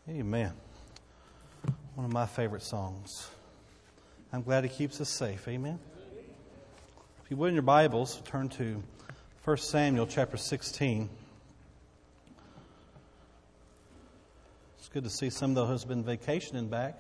Amen. One of my favorite songs. I'm glad He keeps us safe. Amen. If you would in your Bibles, turn to 1 Samuel chapter 16. It's good to see some of those who's been vacationing back.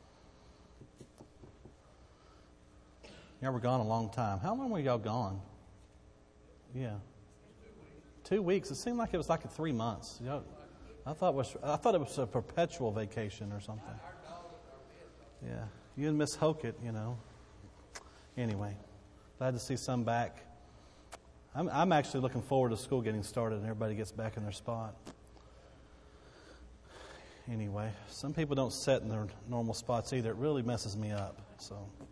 Y'all were gone a long time. How long were y'all gone? Yeah. 2 weeks. It seemed like it was like 3 months. I thought it was a perpetual vacation or something. Yeah. You and Miss Hokett, Anyway, glad to see some back. I'm actually looking forward to school getting started and everybody gets back in their spot. Anyway, some people don't sit in their normal spots either. It really messes me up. So,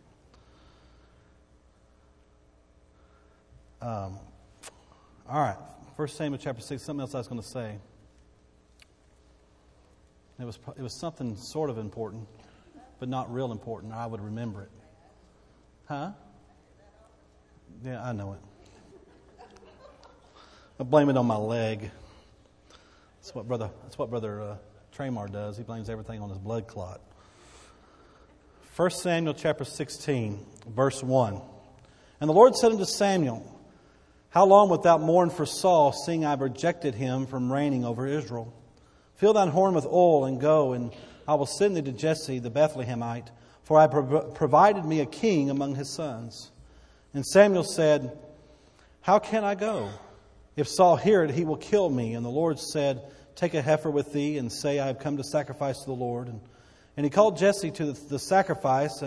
all right. 1 Samuel chapter 6. Something else I was going to say. It was something sort of important, but not real important. I would remember it. Huh? Yeah, I know it. I blame it on my leg. That's what brother Tramar does. He blames everything on his blood clot. 1 Samuel chapter 16, verse 1. And the Lord said unto Samuel, How long wilt thou mourn for Saul, seeing I have rejected him from reigning over Israel? Fill thine horn with oil, and go, and I will send thee to Jesse the Bethlehemite, for I provided me a king among his sons. And Samuel said, How can I go? If Saul hear it, he will kill me. And the Lord said, Take a heifer with thee, and say, I have come to sacrifice to the Lord. And he called Jesse to the sacrifice,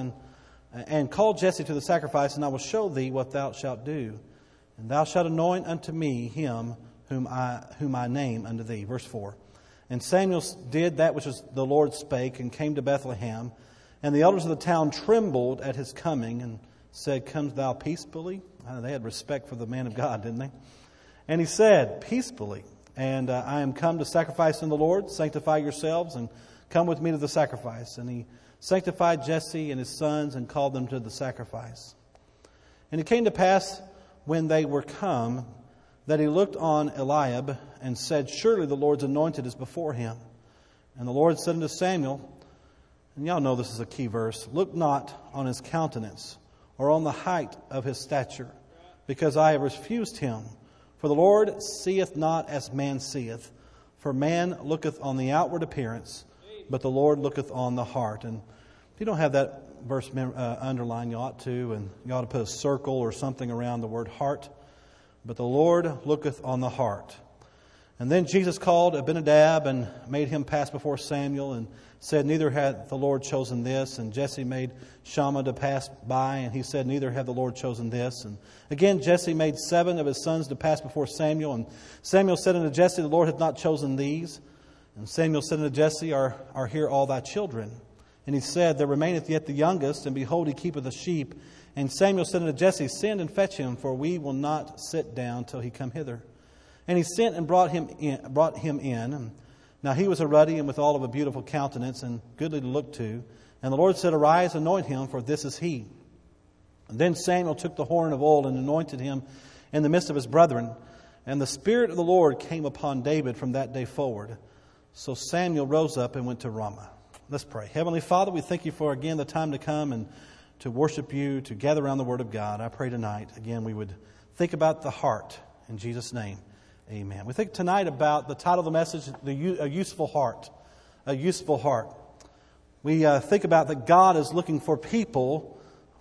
and called Jesse to the sacrifice, and I will show thee what thou shalt do. And thou shalt anoint unto me him whom I name unto thee. Verse 4. And Samuel did that which the Lord spake, and came to Bethlehem. And the elders of the town trembled at his coming, and said, Come thou peaceably? They had respect for the man of God, didn't they? And he said, Peaceably. And I am come to sacrifice unto the Lord. Sanctify yourselves, and come with me to the sacrifice. And he sanctified Jesse and his sons, and called them to the sacrifice. And it came to pass, when they were come, that he looked on Eliab, and said, Surely the Lord's anointed is before him. And the Lord said unto Samuel, and y'all know this is a key verse, Look not on his countenance, or on the height of his stature, because I have refused him. For the Lord seeth not as man seeth, for man looketh on the outward appearance, but the Lord looketh on the heart. And if you don't have that verse underlined, you ought to, and you ought to put a circle or something around the word heart. But the Lord looketh on the heart. And then Jesus called Abinadab and made him pass before Samuel, and said, Neither hath the Lord chosen this. And Jesse made Shammah to pass by, and he said, Neither hath the Lord chosen this. And again Jesse made 7 of his sons to pass before Samuel. And Samuel said unto Jesse, The Lord hath not chosen these. And Samuel said unto Jesse, Are here all thy children? And he said, There remaineth yet the youngest, and behold, he keepeth the sheep. And Samuel said unto Jesse, Send and fetch him, for we will not sit down till he come hither. And he sent and brought him in. Now he was a ruddy and withal of a beautiful countenance, and goodly to look to. And the Lord said, Arise, anoint him, for this is he. And then Samuel took the horn of oil and anointed him in the midst of his brethren. And the Spirit of the Lord came upon David from that day forward. So Samuel rose up and went to Ramah. Let's pray. Heavenly Father, we thank you for again the time to come and to worship you, to gather around the Word of God. I pray tonight, again, we would think about the heart. In Jesus' name, amen. We think tonight about the title of the message, A Useful Heart. A useful heart. We think about that God is looking for people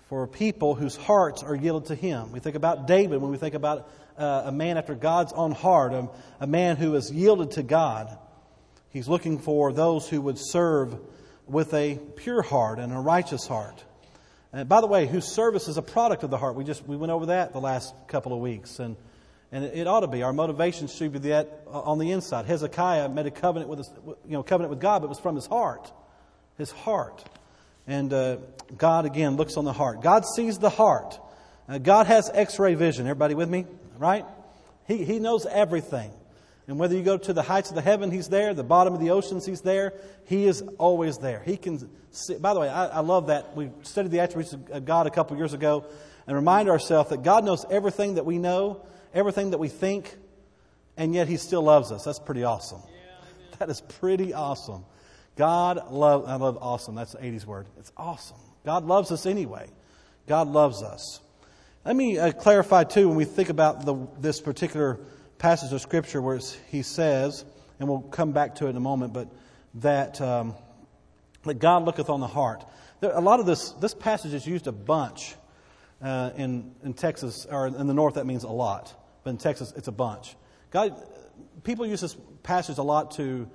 whose hearts are yielded to Him. We think about David when we think about a man after God's own heart, a man who is yielded to God. He's looking for those who would serve with a pure heart and a righteous heart. And by the way, whose service is a product of the heart. We went over that the last couple of weeks, and it ought to be. Our motivation should be that on the inside. Hezekiah made a covenant with God, but it was from his heart. His heart. And God, again, looks on the heart. God sees the heart. God has x-ray vision. Everybody with me? Right? He knows everything. And whether you go to the heights of the heaven, He's there. The bottom of the oceans, He's there. He is always there. He can see. By the way, I love that. We studied the attributes of God a couple of years ago and remind ourselves that God knows everything that we know, everything that we think, and yet He still loves us. That's pretty awesome. That is pretty awesome. I love awesome. That's the 80s word. It's awesome. God loves us anyway. God loves us. Let me clarify too when we think about this particular passage of Scripture where he says, and we'll come back to it in a moment, but that God looketh on the heart. A lot of this passage is used a bunch in Texas, or in the North that means a lot, but in Texas it's a bunch. People use this passage a lot to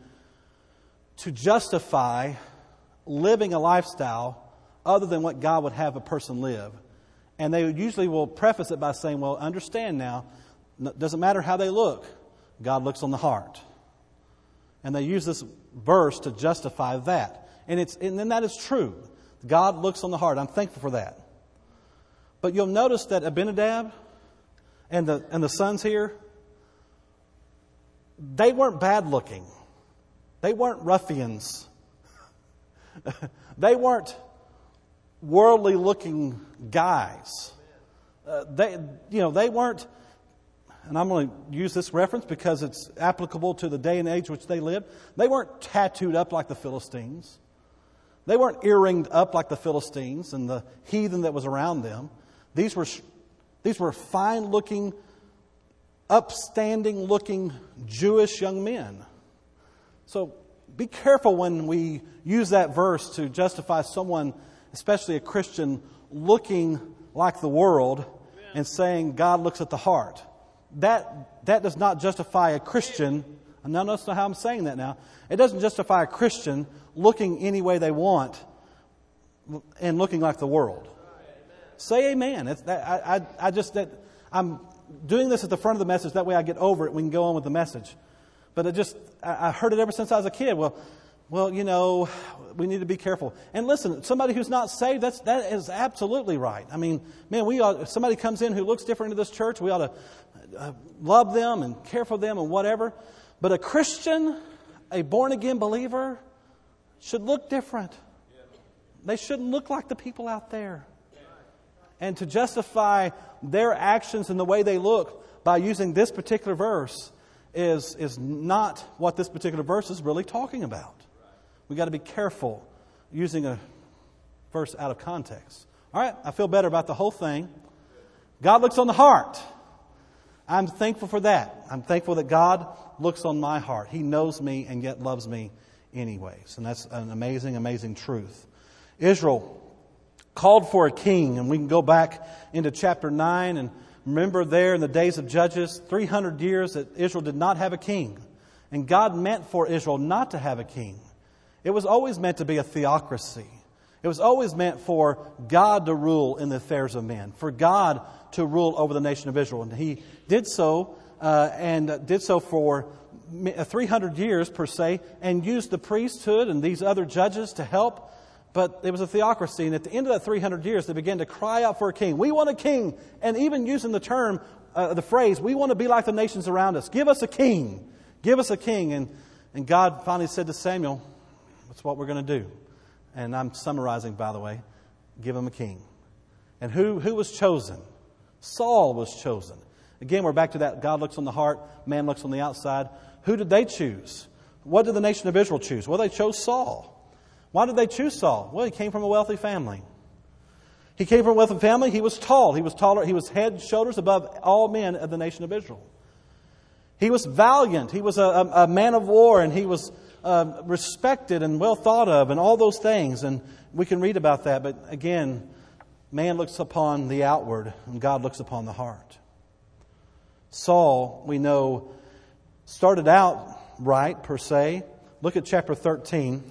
justify living a lifestyle other than what God would have a person live. And they usually will preface it by saying, well, understand now, it doesn't matter how they look, God looks on the heart. And they use this verse to justify that. And then that is true. God looks on the heart. I'm thankful for that. But you'll notice that Abinadab and the sons here, they weren't bad looking. They weren't ruffians. They weren't worldly looking guys. They weren't, and I'm going to use this reference because it's applicable to the day and age which they lived. They weren't tattooed up like the Philistines. They weren't earringed up like the Philistines and the heathen that was around them. These were fine looking, upstanding looking Jewish young men. So be careful when we use that verse to justify someone, especially a Christian, looking like the world and saying God looks at the heart. That does not justify a Christian. Now, notice how I'm saying that now. It doesn't justify a Christian looking any way they want and looking like the world. Say amen. I'm doing this at the front of the message. That way I get over it. We can go on with the message. But I heard it ever since I was a kid. Well, we need to be careful. And listen, somebody who's not saved, that is absolutely right. I mean, man, if somebody comes in who looks different into this church, we ought to love them and care for them and whatever. But a Christian, a born-again believer, should look different. They shouldn't look like the people out there. And to justify their actions and the way they look by using this particular verse is not what this particular verse is really talking about. We've got to be careful using a verse out of context. All right, I feel better about the whole thing. God looks on the heart. I'm thankful for that. I'm thankful that God looks on my heart. He knows me and yet loves me anyways. And that's an amazing, amazing truth. Israel called for a king, and we can go back into chapter 9 and remember there in the days of Judges, 300 years that Israel did not have a king. And God meant for Israel not to have a king. It was always meant to be a theocracy. It was always meant for God to rule in the affairs of men, for God to rule over the nation of Israel. And He did so, and did so for 300 years per se, and used the priesthood and these other judges to help. But it was a theocracy, and at the end of that 300 years, they began to cry out for a king. We want a king, and even using the term, the phrase, we want to be like the nations around us. Give us a king. Give us a king. And God finally said to Samuel, that's what we're going to do. And I'm summarizing, by the way. Give him a king. And who was chosen? Saul was chosen. Again, we're back to that. God looks on the heart, man looks on the outside. Who did they choose? What did the nation of Israel choose? Well, they chose Saul. Why did they choose Saul? Well, he came from a wealthy family. He came from a wealthy family. He was tall. He was taller. He was head, shoulders above all men of the nation of Israel. He was valiant. He was a man of war, and he was respected and well thought of, and all those things. And we can read about that. But again, man looks upon the outward, and God looks upon the heart. Saul, we know, started out right, per se. Look at chapter 13.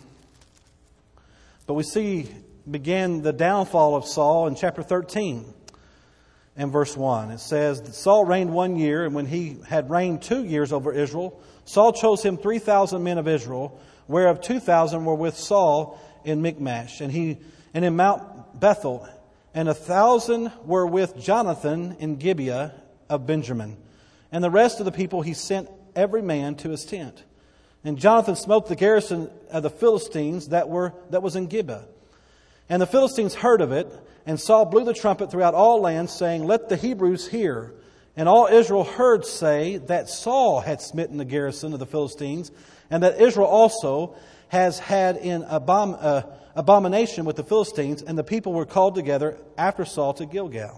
But we began the downfall of Saul in chapter 13 and verse 1. It says that Saul reigned 1 year, and when he had reigned 2 years over Israel, Saul chose him 3,000 men of Israel, whereof 2,000 were with Saul in Michmash, and in Mount Bethel, and 1,000 were with Jonathan in Gibeah of Benjamin. And the rest of the people he sent every man to his tent. And Jonathan smote the garrison of the Philistines that was in Gibeah. And the Philistines heard of it, and Saul blew the trumpet throughout all lands, saying, Let the Hebrews hear. And all Israel heard say that Saul had smitten the garrison of the Philistines, and that Israel also has had in abomination with the Philistines, and the people were called together after Saul to Gilgal.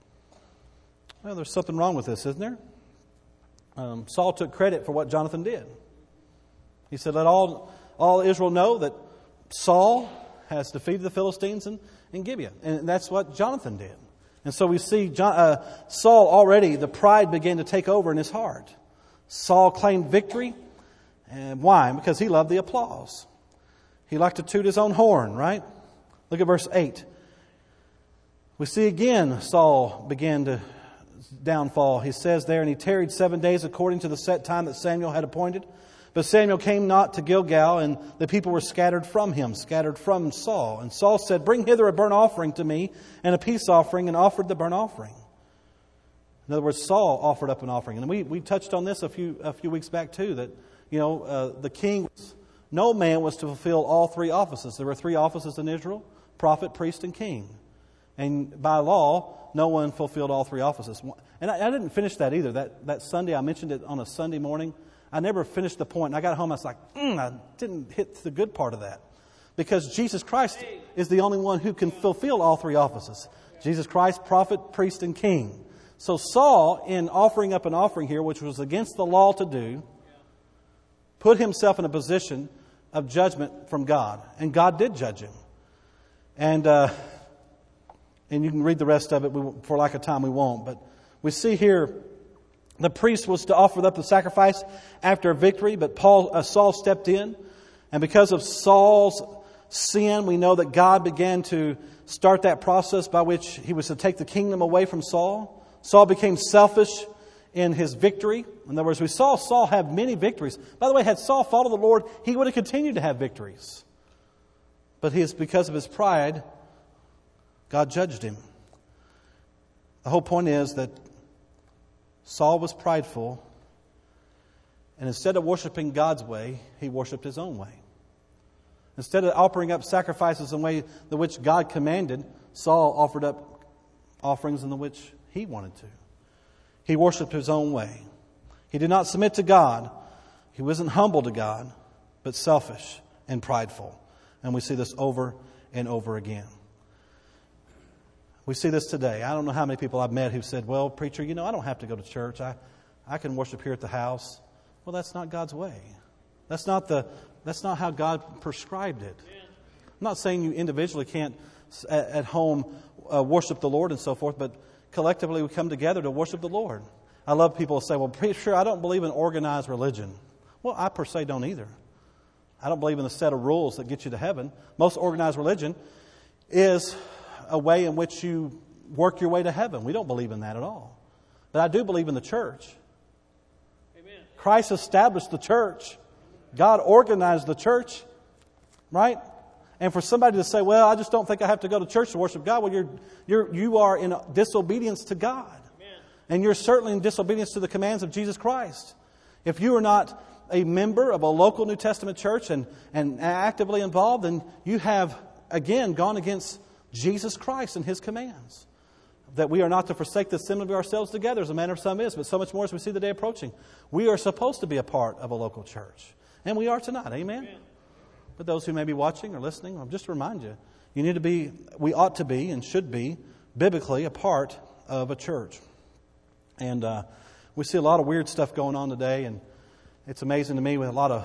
Well, there's something wrong with this, isn't there? Saul took credit for what Jonathan did. He said, let all Israel know that Saul has defeated the Philistines in Gibeah. And that's what Jonathan did. And so we see Saul already, the pride began to take over in his heart. Saul claimed victory. And why? Because he loved the applause. He liked to toot his own horn, right? Look at verse 8. We see again Saul began to downfall. He says there, and he tarried 7 days according to the set time that Samuel had appointed. But Samuel came not to Gilgal, and the people were scattered from him, scattered from Saul. And Saul said, bring hither a burnt offering to me, and a peace offering, and offered the burnt offering. In other words, Saul offered up an offering. And we touched on this a few weeks back too, that, the king, no man was to fulfill all three offices. There were three offices in Israel: prophet, priest, and king. And by law, no one fulfilled all three offices. And I didn't finish that either. That Sunday, I mentioned it on a Sunday morning. I never finished the point. And I got home, I was like, I didn't hit the good part of that. Because Jesus Christ is the only one who can fulfill all three offices. Jesus Christ, prophet, priest, and king. So Saul, in offering up an offering here, which was against the law to do, put himself in a position of judgment from God. And God did judge him. And you can read the rest of it. For lack of time, we won't. But we see here, the priest was to offer up the sacrifice after a victory, but Saul stepped in. And because of Saul's sin, we know that God began to start that process by which he was to take the kingdom away from Saul. Saul became selfish in his victory. In other words, we saw Saul have many victories. By the way, had Saul followed the Lord, he would have continued to have victories. But because of his pride, God judged him. The whole point is that Saul was prideful, and instead of worshiping God's way, he worshiped his own way. Instead of offering up sacrifices in the way the which God commanded, Saul offered up offerings in the which he wanted to. He worshiped his own way. He did not submit to God. He wasn't humble to God, but selfish and prideful. And we see this over and over again. We see this today. I don't know how many people I've met who said, well, preacher, I don't have to go to church. I can worship here at the house. Well, that's not God's way. That's not how God prescribed it. I'm not saying you individually can't at home worship the Lord and so forth, but collectively we come together to worship the Lord. I love people who say, well, preacher, I don't believe in organized religion. Well, I per se don't either. I don't believe in the set of rules that get you to heaven. Most organized religion is a way in which you work your way to heaven. We don't believe in that at all. But I do believe in the church. Amen. Christ established the church. God organized the church. Right? And for somebody to say, well, I just don't think I have to go to church to worship God, well, you are in disobedience to God. Amen. And you're certainly in disobedience to the commands of Jesus Christ. If you are not a member of a local New Testament church and actively involved, then you have, again, gone against Jesus Christ and His commands. That we are not to forsake the assembly of ourselves together, as a manner of some is, but so much more as we see the day approaching. We are supposed to be a part of a local church. And we are tonight. Amen? Amen. But those who may be watching or listening, I'll just remind you, we ought to be and should be biblically a part of a church. And we see a lot of weird stuff going on today, and it's amazing to me with a lot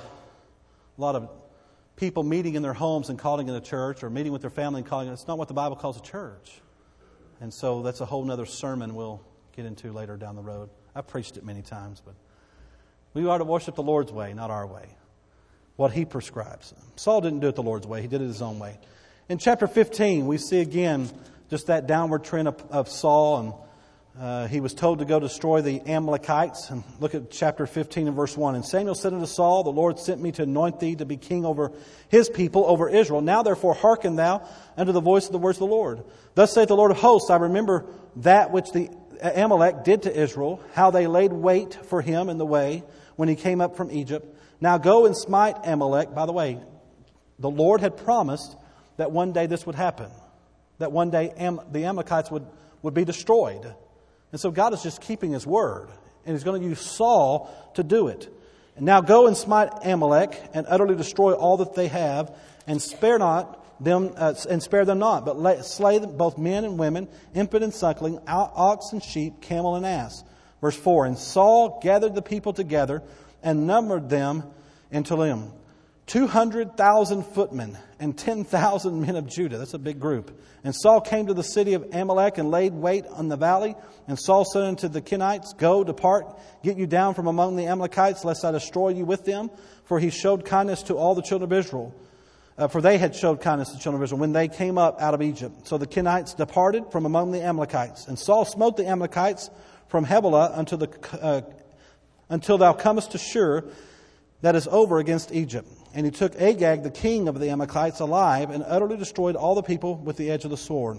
of people meeting in their homes and calling it a church, or meeting with their family and calling it. It's not what the Bible calls a church. And so that's a whole other sermon we'll get into later down the road. I've preached it many times, but we are to worship the Lord's way, not our way. What He prescribes. Saul didn't do it the Lord's way. He did it his own way. In chapter 15, we see again just that downward trend of Saul. And he was told to go destroy the Amalekites. And look at chapter 15 and verse 1. And Samuel said unto Saul, the Lord sent me to anoint thee to be king over His people, over Israel. Now therefore hearken thou unto the voice of the words of the Lord. Thus saith the Lord of hosts, I remember that which the Amalek did to Israel, how they laid wait for him in the way when he came up from Egypt. Now go and smite Amalek. By the way, the Lord had promised that one day this would happen. That one day the Amalekites would be destroyed. And so God is just keeping His word. And He's going to use Saul to do it. And now go and smite Amalek and utterly destroy all that they have, and spare them not, but slay them, both men and women, infant and suckling, ox and sheep, camel and ass. Verse 4, and Saul gathered the people together and numbered them in Telaim, 200,000 footmen and 10,000 men of Judah. That's a big group. And Saul came to the city of Amalek and laid wait on the valley. And Saul said unto the Kenites, go, depart, get you down from among the Amalekites, lest I destroy you with them. For he showed kindness to all the children of Israel. For they had showed kindness to the children of Israel when they came up out of Egypt. So the Kenites departed from among the Amalekites. And Saul smote the Amalekites from Havilah until thou comest to Shur, that is over against Egypt. And he took Agag, the king of the Amalekites, alive, and utterly destroyed all the people with the edge of the sword.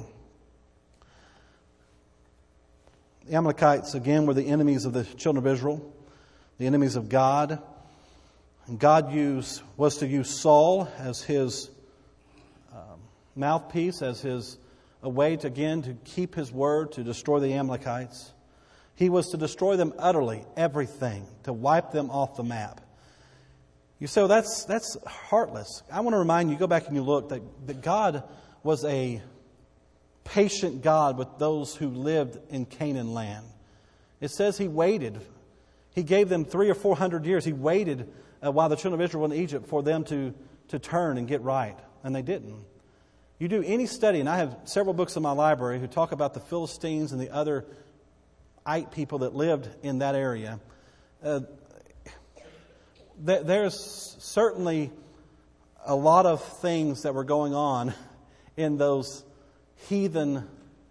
The Amalekites, again, were the enemies of the children of Israel, the enemies of God. And God was to use Saul as his mouthpiece, as a way to keep his word, to destroy the Amalekites. He was to destroy them utterly, everything, to wipe them off the map. You say, well, that's heartless. I want to remind you, go back and you look, that God was a patient God with those who lived in Canaan land. It says He waited. He gave them 300 or 400 years. He waited while the children of Israel were in Egypt for them to turn and get right. And they didn't. You do any study, and I have several books in my library who talk about the Philistines and the other Ite people that lived in that area. There's certainly a lot of things that were going on in those heathen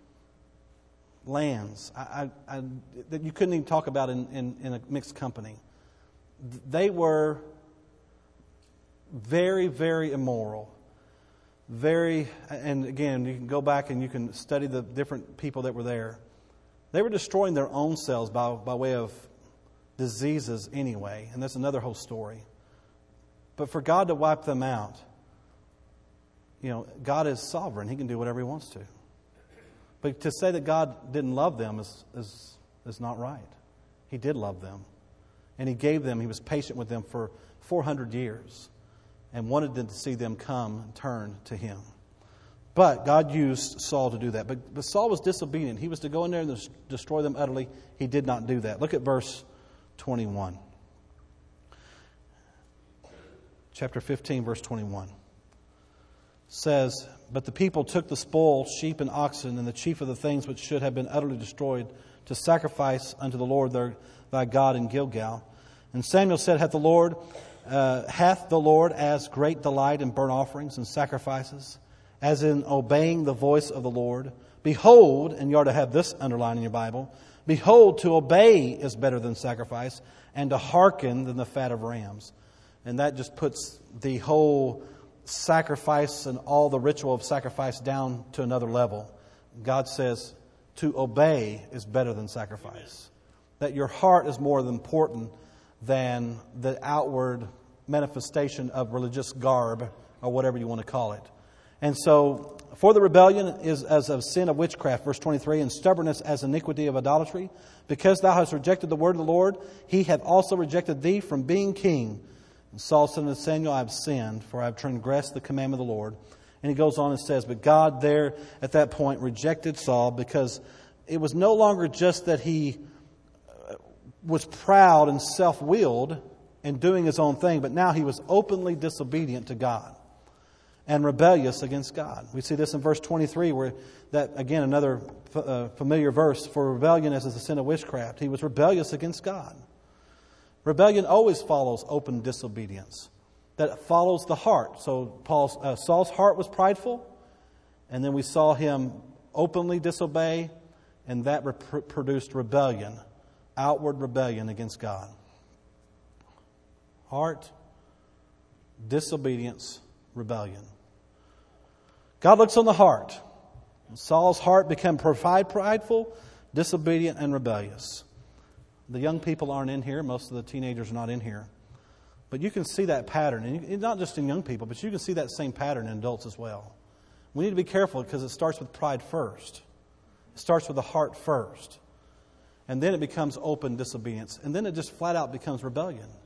lands that you couldn't even talk about in a mixed company. They were very, very immoral. And again, you can go back and you can study the different people that were there. They were destroying their own selves by way of diseases anyway, and that's another whole story. But for God to wipe them out, God is sovereign. He can do whatever He wants to. But to say that God didn't love them is not right. He did love them. And He was patient with them for 400 years and wanted them to see them come and turn to Him. But God used Saul to do that. But Saul was disobedient. He was to go in there and destroy them utterly. He did not do that. Look at verse 21. Chapter 15, verse 21. Says, but the people took the spoil, sheep and oxen, and the chief of the things which should have been utterly destroyed, to sacrifice unto the Lord thy God in Gilgal. And Samuel said, hath the Lord as great delight in burnt offerings and sacrifices, as in obeying the voice of the Lord? Behold, and you are to have this underlined in your Bible, behold, to obey is better than sacrifice, and to hearken than the fat of rams. And that just puts the whole sacrifice and all the ritual of sacrifice down to another level. God says to obey is better than sacrifice. That your heart is more important than the outward manifestation of religious garb or whatever you want to call it. And so, for the rebellion is as of sin of witchcraft, verse 23, and stubbornness as iniquity of idolatry. Because thou hast rejected the word of the Lord, He hath also rejected thee from being king. And Saul said unto Samuel, I have sinned, for I have transgressed the commandment of the Lord. And he goes on and says, but God there at that point rejected Saul because it was no longer just that he was proud and self-willed and doing his own thing, but now he was openly disobedient to God and rebellious against God. We see this in verse 23, where that, again, another familiar verse, for rebellion as is the sin of witchcraft. He was rebellious against God. Rebellion always follows open disobedience. That follows the heart. So Saul's heart was prideful, and then we saw him openly disobey, and that produced rebellion, outward rebellion against God. Heart, disobedience, rebellion. God looks on the heart. Saul's heart became prideful, disobedient, and rebellious. The young people aren't in here. Most of the teenagers are not in here. But you can see that pattern. And not just in young people, but you can see that same pattern in adults as well. We need to be careful because it starts with pride first. It starts with the heart first. And then it becomes open disobedience. And then it just flat out becomes rebellion.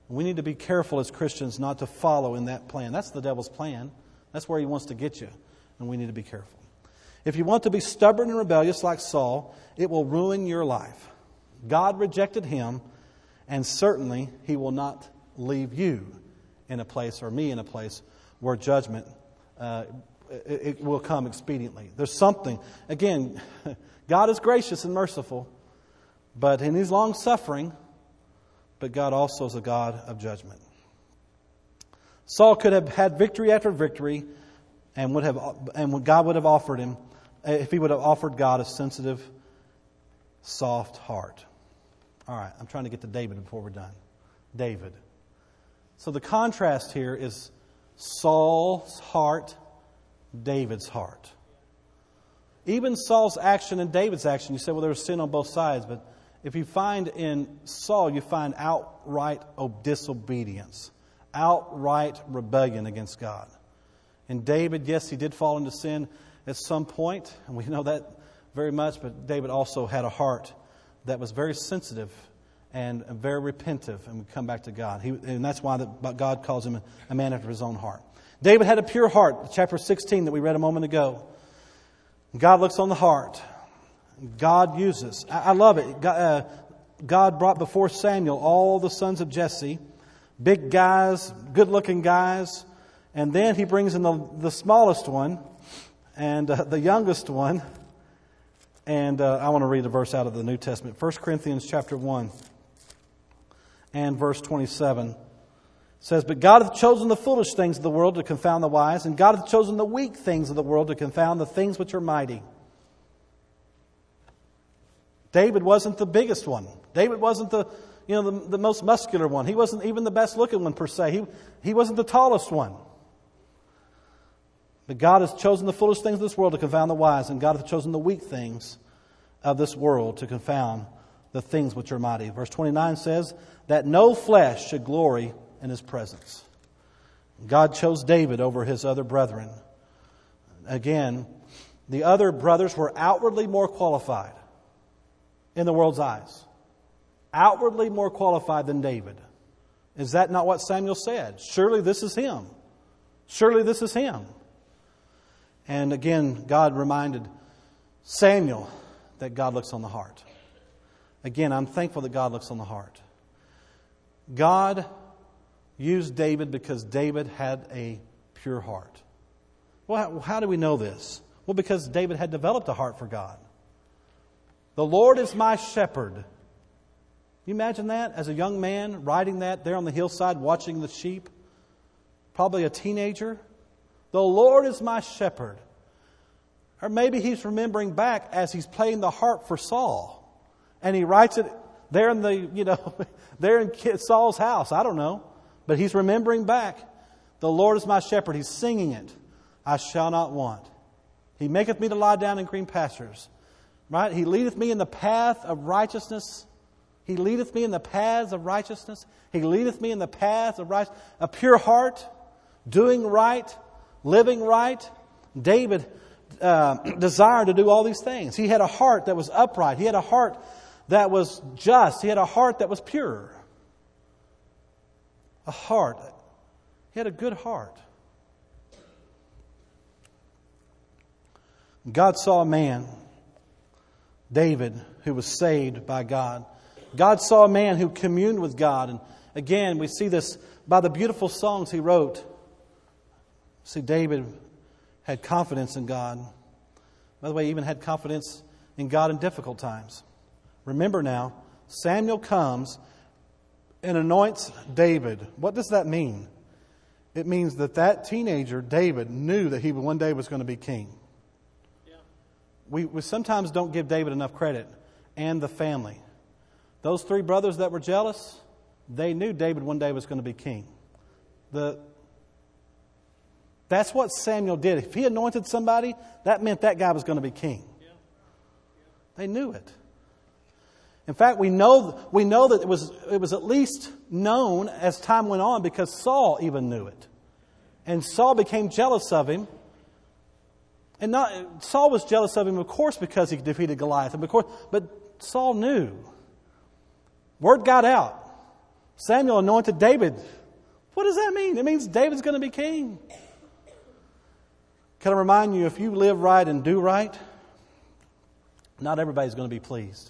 We need to be careful as Christians not to follow in that plan. That's the devil's plan. That's where he wants to get you. And we need to be careful. If you want to be stubborn and rebellious like Saul, it will ruin your life. God rejected him, and certainly He will not leave you in a place, or me in a place, where judgment it will come expediently. There's something. Again, God is gracious and merciful, but in His long suffering, but God also is a God of judgment. Saul could have had victory after victory, and God would have offered him, if he would have offered God a sensitive, soft heart. All right, I'm trying to get to David before we're done. David. So the contrast here is Saul's heart, David's heart. Even Saul's action and David's action, you say, well, there was sin on both sides, but if you find in Saul, you find outright disobedience, outright rebellion against God. In David, yes, he did fall into sin at some point, and we know that very much, but David also had a heart that was very sensitive and very repentive and would come back to God. And that's why God calls him a man after His own heart. David had a pure heart, chapter 16 that we read a moment ago. God looks on the heart. God uses. I love it. God brought before Samuel all the sons of Jesse, big guys, good-looking guys, and then He brings in the smallest one and the youngest one. And I want to read a verse out of the New Testament. 1 Corinthians chapter 1 and verse 27 says, "But God hath chosen the foolish things of the world to confound the wise, and God hath chosen the weak things of the world to confound the things which are mighty." David wasn't the biggest one. David wasn't the most muscular one. He wasn't even the best looking one per se. He wasn't the tallest one. But God has chosen the foolish things of this world to confound the wise, and God hath chosen the weak things of this world to confound the things which are mighty. Verse 29 says, that no flesh should glory in His presence. God chose David over his other brethren. Again, the other brothers were outwardly more qualified in the world's eyes. Outwardly more qualified than David. Is that not what Samuel said? Surely this is him. Surely this is him. And again, God reminded Samuel that God looks on the heart. Again, I'm thankful that God looks on the heart. God used David because David had a pure heart. Well, how do we know this? Well, because David had developed a heart for God. The Lord is my shepherd. Can you imagine that? As a young man, writing that there on the hillside, watching the sheep. Probably a teenager. The Lord is my shepherd. Or maybe he's remembering back as he's playing the harp for Saul. And he writes it there in there in Saul's house. I don't know. But he's remembering back. The Lord is my shepherd. He's singing it. I shall not want. He maketh me to lie down in green pastures. Right? He leadeth me in the path of righteousness. He leadeth me in the paths of righteousness. He leadeth me in the paths of righteousness. A pure heart, doing right, living right. David desired to do all these things. He had a heart that was upright. He had a heart that was just. He had a heart that was pure. A heart. He had a good heart. God saw a man, David, who was saved by God. God saw a man who communed with God. And again, we see this by the beautiful songs he wrote. See, David had confidence in God. By the way, he even had confidence in God in difficult times. Remember now, Samuel comes and anoints David. What does that mean? It means that teenager, David, knew that he one day was going to be king. Yeah. We sometimes don't give David enough credit, and the family. Those three brothers that were jealous, they knew David one day was going to be king. That's what Samuel did. If he anointed somebody, that meant that guy was going to be king. Yeah. Yeah. They knew it. In fact, we know that it was at least known as time went on because Saul even knew it. And Saul became jealous of him. And Saul was jealous of him, of course, because he defeated Goliath. But Saul knew. Word got out. Samuel anointed David. What does that mean? It means David's going to be king. Can I remind you, if you live right and do right, not everybody's going to be pleased.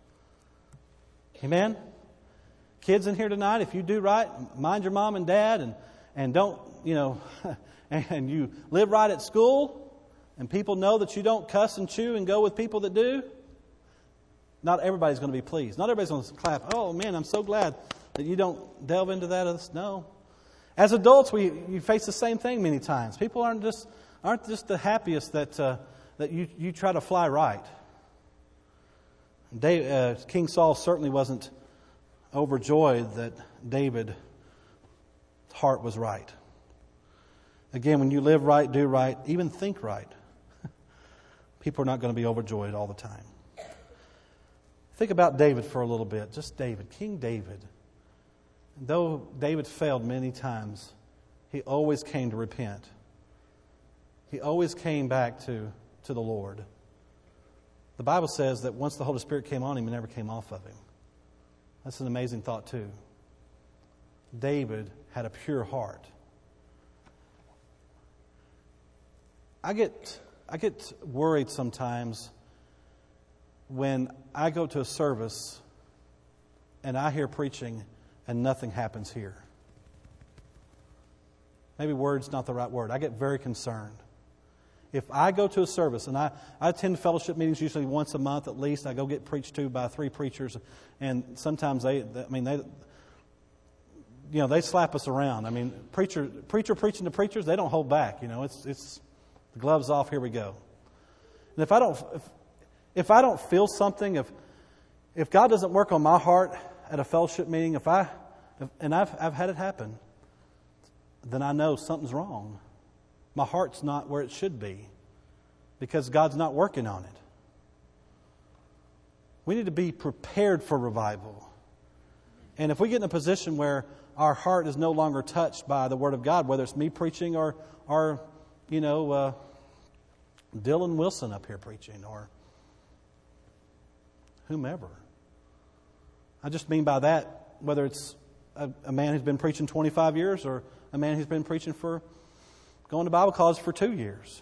Amen? Kids in here tonight, if you do right, mind your mom and dad and don't, and you live right at school, and people know that you don't cuss and chew and go with people that do, not everybody's going to be pleased. Not everybody's going to clap. Oh, man, I'm so glad that you don't delve into that. No. As adults, you face the same thing many times. People aren't just the happiest that you try to fly right. King Saul certainly wasn't overjoyed that David's heart was right. Again, when you live right, do right, even think right, people are not going to be overjoyed all the time. Think about David for a little bit. Just David, King David. Though David failed many times, he always came to repent. He always came back to the Lord. The Bible says that once the Holy Spirit came on him, it never came off of him. That's an amazing thought too. David had a pure heart. I get worried sometimes when I go to a service and I hear preaching and nothing happens here. Maybe word's not the right word. I get very concerned. If I go to a service, and I attend fellowship meetings usually once a month at least, I go get preached to by 3 preachers, and sometimes they slap us around. I mean, preacher preaching to preachers, they don't hold back. It's the gloves off. Here we go. And if I don't feel something, if God doesn't work on my heart at a fellowship meeting, and I've had it happen, then I know something's wrong. My heart's not where it should be because God's not working on it. We need to be prepared for revival. And if we get in a position where our heart is no longer touched by the Word of God, whether it's me preaching or Dylan Wilson up here preaching or whomever. I just mean by that, whether it's a man who's been preaching 25 years or a man who's been preaching going to Bible college for 2 years.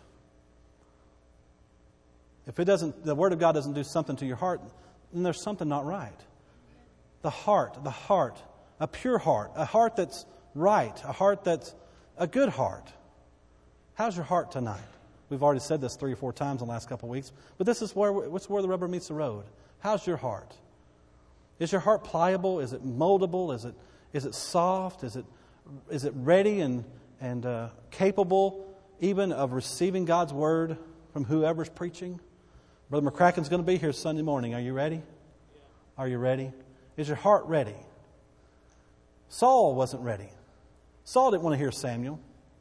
If the Word of God doesn't do something to your heart, then there's something not right. The heart, a pure heart, a heart that's right, a heart that's a good heart. How's your heart tonight? We've already said this 3 or 4 times in the last couple of weeks, but this is where the rubber meets the road. How's your heart? Is your heart pliable? Is it moldable? Is it soft? Is it ready and capable even of receiving God's Word from whoever's preaching? Brother McCracken's going to be here Sunday morning. Are you ready? Are you ready? Is your heart ready? Saul wasn't ready. Saul didn't want to hear Samuel.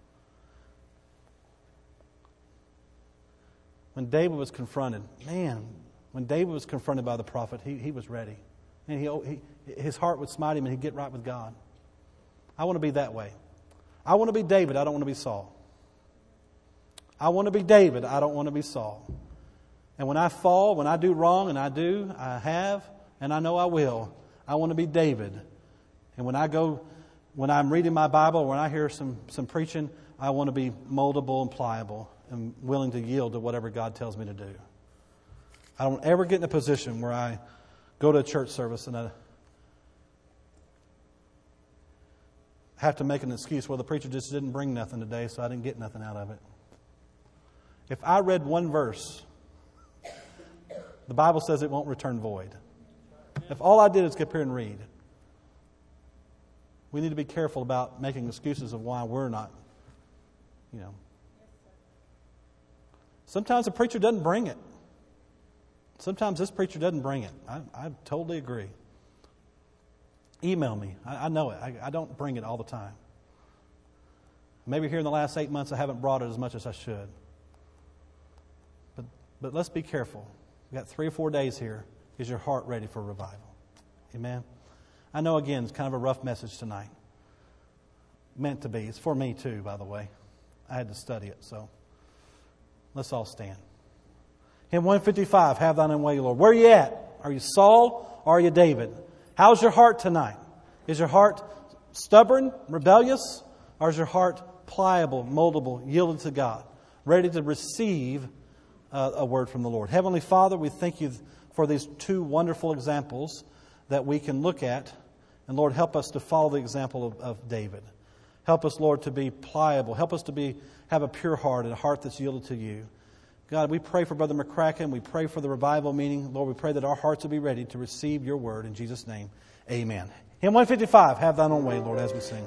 When David was confronted by the prophet, he was ready. And his heart would smite him and he'd get right with God. I want to be that way. I want to be David. I don't want to be Saul. I want to be David. I don't want to be Saul. And when I fall, when I do wrong, and I have, and I know I will, I want to be David. And when I'm reading my Bible, when I hear some preaching, I want to be moldable and pliable and willing to yield to whatever God tells me to do. I don't ever get in a position where I go to a church service and I have to make an excuse, well, the preacher just didn't bring nothing today, so I didn't get nothing out of it. If I read one verse, the Bible says it won't return void. If all I did is get up here and read, we need to be careful about making excuses of why we're not, Sometimes the preacher doesn't bring it. Sometimes this preacher doesn't bring it. I totally agree. Email me. I know it. I don't bring it all the time. Maybe here in the last 8 months I haven't brought it as much as I should. But let's be careful. We've got 3 or 4 days here. Is your heart ready for revival? Amen? I know, again, it's kind of a rough message tonight. Meant to be. It's for me too, by the way. I had to study it, so let's all stand. Hymn 155, Have Thine Own Way, Lord. Where are you at? Are you Saul or are you David? How's your heart tonight? Is your heart stubborn, rebellious, or is your heart pliable, moldable, yielded to God, ready to receive a word from the Lord? Heavenly Father, we thank you for these two wonderful examples that we can look at. And Lord, help us to follow the example of David. Help us, Lord, to be pliable. Help us to have a pure heart and a heart that's yielded to you. God, we pray for Brother McCracken. We pray for the revival meeting. Lord, we pray that our hearts will be ready to receive your word. In Jesus' name, amen. Hymn 155, Have Thine Own Way, Lord, as we sing.